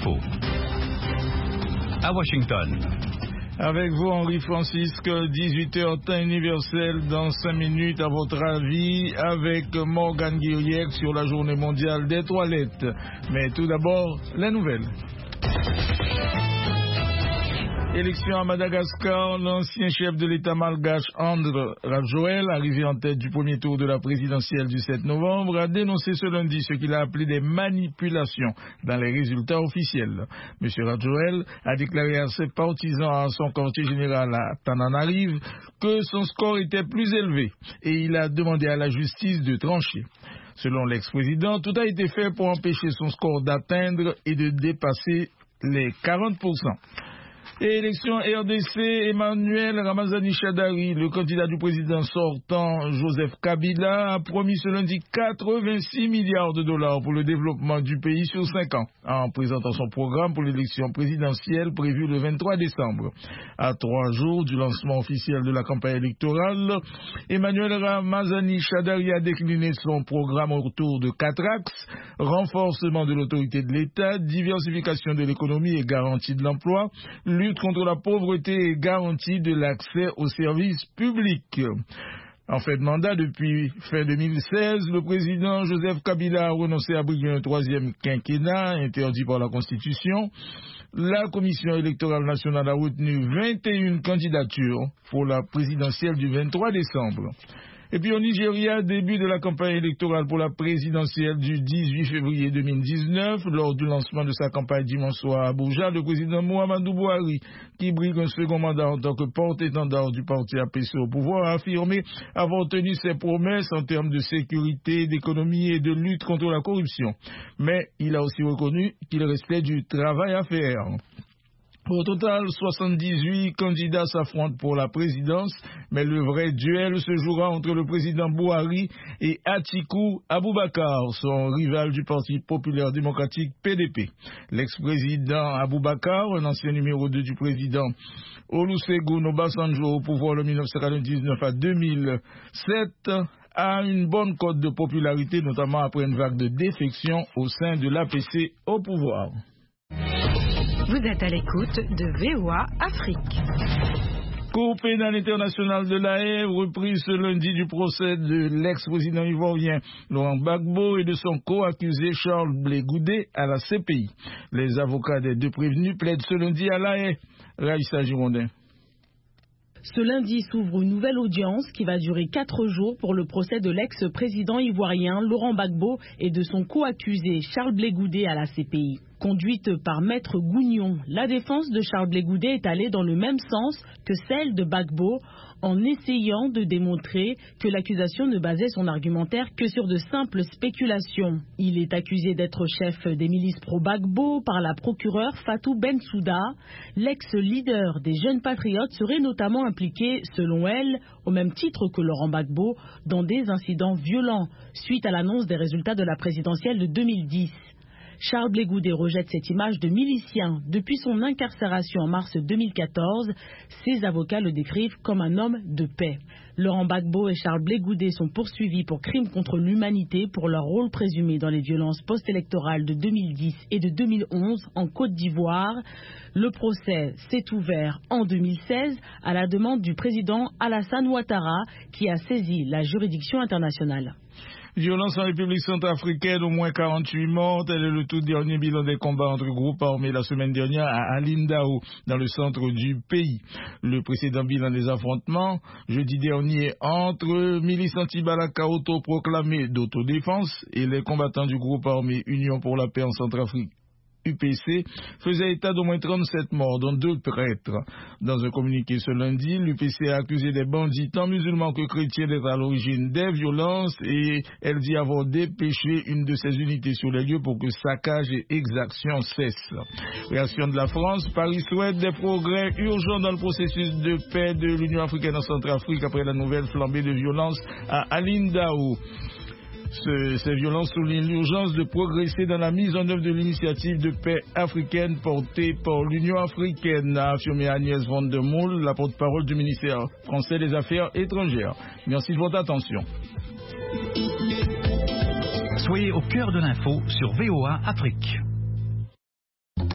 l'info. À Washington. Avec vous, Henri Francisque, 18h temps universel dans 5 minutes, à votre avis, avec Morgan Guiriec sur la journée mondiale des toilettes. Mais tout d'abord, les nouvelles. Élection à Madagascar, l'ancien chef de l'État malgache André Rajoelina, arrivé en tête du premier tour de la présidentielle du 7 novembre, a dénoncé ce lundi ce qu'il a appelé des manipulations dans les résultats officiels. M. Rajoelina a déclaré à ses partisans à son quartier général à Tananarive que son score était plus élevé et il a demandé à la justice de trancher. Selon l'ex-président, tout a été fait pour empêcher son score d'atteindre et de dépasser les 40%. Et élection RDC, Emmanuel Ramazani Shadary, le candidat du président sortant Joseph Kabila, a promis ce lundi 86 milliards de dollars pour le développement du pays sur 5 ans, en présentant son programme pour l'élection présidentielle prévue le 23 décembre. À 3 jours du lancement officiel de la campagne électorale, Emmanuel Ramazani Shadary a décliné son programme autour de 4 axes: renforcement de l'autorité de l'État, diversification de l'économie et garantie de l'emploi, lutte contre la pauvreté et garantie de l'accès aux services publics. En fait de mandat depuis fin 2016, le président Joseph Kabila a renoncé à briguer un 3e quinquennat interdit par la Constitution. La Commission électorale nationale a retenu 21 candidatures pour la présidentielle du 23 décembre. Et puis au Nigeria, début de la campagne électorale pour la présidentielle du 18 février 2019, lors du lancement de sa campagne dimanche soir à Abuja, le président Muhammadu Buhari, qui brigue un second mandat en tant que porte-étendard du parti APC au pouvoir, a affirmé avoir tenu ses promesses en termes de sécurité, d'économie et de lutte contre la corruption. Mais il a aussi reconnu qu'il restait du travail à faire. Au total, 78 candidats s'affrontent pour la présidence, mais le vrai duel se jouera entre le président Buhari et Atiku Abubakar, son rival du Parti populaire démocratique PDP. L'ex-président Abubakar, un ancien numéro 2 du président Olusegun Obasanjo au pouvoir de 1999 à 2007, a une bonne cote de popularité, notamment après une vague de défection au sein de l'APC au pouvoir. Vous êtes à l'écoute de VOA Afrique. Cour pénale internationale de La Haye, reprise ce lundi du procès de l'ex-président ivoirien Laurent Gbagbo et de son co-accusé Charles Blé Goudé à la CPI. Les avocats des deux prévenus plaident ce lundi à La Haye. Raïssa Girondin. Ce lundi s'ouvre une nouvelle audience qui va durer 4 jours pour le procès de l'ex-président ivoirien Laurent Gbagbo et de son co-accusé Charles Blé Goudé à la CPI. Conduite par Maître Gougnon, la défense de Charles Blé Goudé est allée dans le même sens que celle de Gbagbo, en essayant de démontrer que l'accusation ne basait son argumentaire que sur de simples spéculations. Il est accusé d'être chef des milices pro-Gbagbo par la procureure Fatou Bensouda. L'ex-leader des Jeunes Patriotes serait notamment impliqué, selon elle, au même titre que Laurent Gbagbo, dans des incidents violents suite à l'annonce des résultats de la présidentielle de 2010. Charles Blé Goudé rejette cette image de milicien. Depuis son incarcération en mars 2014, ses avocats le décrivent comme un homme de paix. Laurent Gbagbo et Charles Blé Goudé sont poursuivis pour crimes contre l'humanité pour leur rôle présumé dans les violences post-électorales de 2010 et de 2011 en Côte d'Ivoire. Le procès s'est ouvert en 2016 à la demande du président Alassane Ouattara qui a saisi la juridiction internationale. Violence en République centrafricaine, au moins 48 morts. Tel est le tout dernier bilan des combats entre groupes armés la semaine dernière à Alindao, dans le centre du pays. Le précédent bilan des affrontements, jeudi dernier, entre milices anti-Balaka autoproclamées d'autodéfense et les combattants du groupe armé Union pour la paix en Centrafrique, UPC, faisait état d'au moins 37 morts, dont 2 prêtres. Dans un communiqué ce lundi, l'UPC a accusé des bandits, tant musulmans que chrétiens, d'être à l'origine des violences et elle dit avoir dépêché une de ses unités sur les lieux pour que saccage et exaction cessent. Réaction de la France, Paris souhaite des progrès urgents dans le processus de paix de l'Union africaine en Centrafrique après la nouvelle flambée de violence à Alindao. Ces violences soulignent l'urgence de progresser dans la mise en œuvre de l'initiative de paix africaine portée par l'Union africaine, a affirmé Agnès Van der Moel, la porte-parole du ministère français des Affaires étrangères. Merci de votre attention. Soyez au cœur de l'info sur VOA Afrique.